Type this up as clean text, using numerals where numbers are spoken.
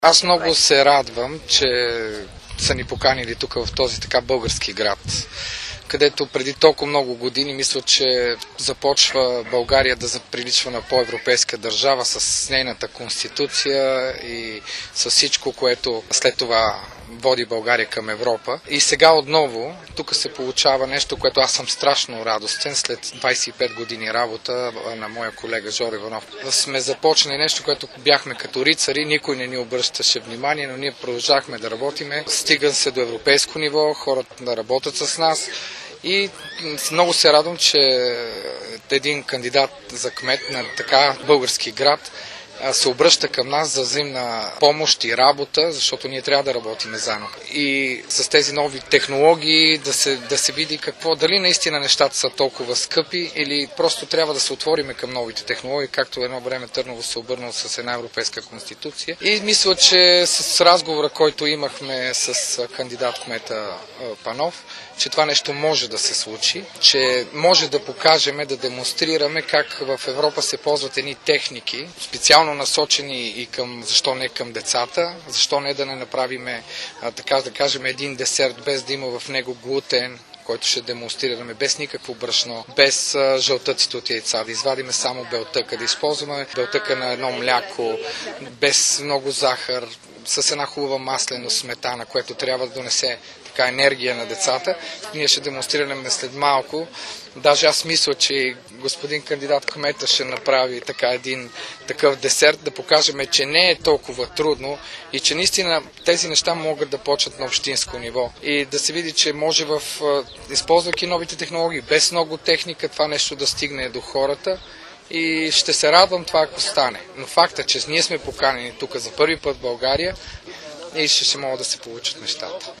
Аз много се радвам, че са ни поканили тук в този така български град, където преди толкова много години мисля, че започва България да заприличва на по-европейска държава с нейната конституция и с всичко, което след това води България към Европа. И сега отново тук се получава нещо, което аз съм страшно радостен след 25 години работа на моя колега Жоро Иванов. Сме започнали нещо, което бяхме като рицари, никой не ни обръщаше внимание, но ние продължахме да работиме. Стиган се до европейско ниво, хората да работят с нас. И много се радвам, че един кандидат за кмет на така български град се обръща към нас за взаимна помощ и работа, защото ние трябва да работим заедно. И с тези нови технологии да се види дали наистина нещата са толкова скъпи или просто трябва да се отвориме към новите технологии, както едно време Търново се обърнал с една европейска конституция. И мисля, че с разговора, който имахме с кандидат кмета Панов, че това нещо може да се случи, че може да покажем, да демонстрираме как в Европа се ползват едни техники, специално насочени и защо не към децата, защо не да не направиме, така да кажем, един десерт, без да има в него глутен, който ще демонстрираме без никакво брашно, без жълтъците от яйца, да извадиме само белтъка, да използваме белтъка на едно мляко, без много захар, с една хубава маслена сметана, което трябва да донесе така енергия на децата. Ние ще демонстрираме след малко. Даже аз мисля, че господин кандидат кмета ще направи един такъв десерт, да покажем, че не е толкова трудно и че наистина тези неща могат да почнат на общинско ниво. И да се види, че може използвайки новите технологии, без много техника, това нещо да стигне до хората. И ще се радвам това, ако стане. Но факта, че ние сме поканени тук за първи път в България и ще могат да се получат нещата.